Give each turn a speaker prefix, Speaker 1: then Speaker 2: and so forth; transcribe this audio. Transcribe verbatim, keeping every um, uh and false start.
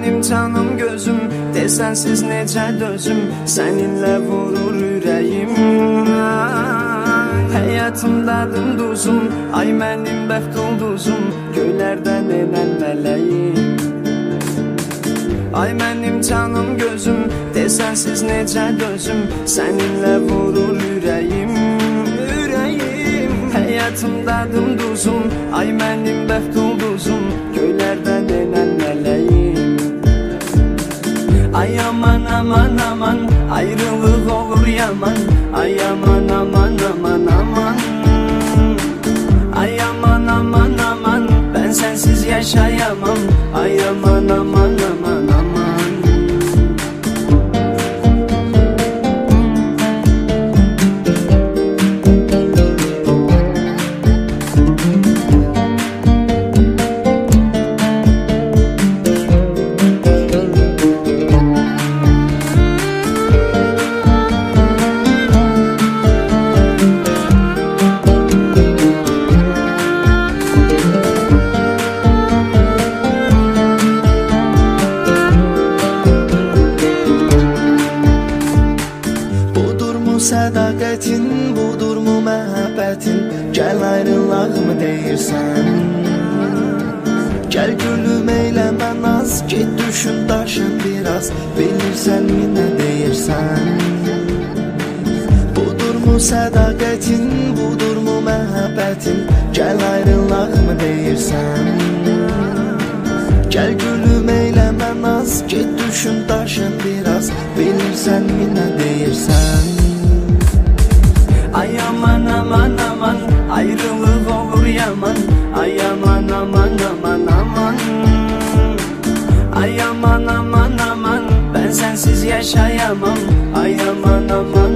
Speaker 1: mənim canım gözüm, desensiz necə dözüm, səninlə vurur ürəyim. Həyatımdadım duzum, ay mənim bəxt ulduzum, göylərdən enən mələyim. Ay mənim canım gözüm, desensiz necə dözüm, səninlə vurur ürəyim, ürəyim. Həyatımdadım duzum, ay mənim bəxt ulduzum, göylərdən enən mələyim. Ay aman aman aman, ayrılıq olur yaman, ay aman aman aman aman. Ay aman aman aman, ben sensiz yaşayamam, ay aman aman aman aman.
Speaker 2: Sədaqətin budurmu məhəbbətin, gəl ayrılaq mı deyirsən? Gəl gülüm eyləmə naz, get düşün daşın biraz, bilirsən mi nə deyirsən? Budurmu sədaqətin, budurmu məhəbbətin, gəl ayrılaq mı deyirsən? Gəl gülüm eyləmə naz, get düşün daşın biraz, bilirsən mi nə deyirsən?
Speaker 1: Ay aman aman aman, ayrılıq olur yaman, ay aman aman aman aman. Ay aman aman aman, ben sensiz yaşayamam, ay aman aman.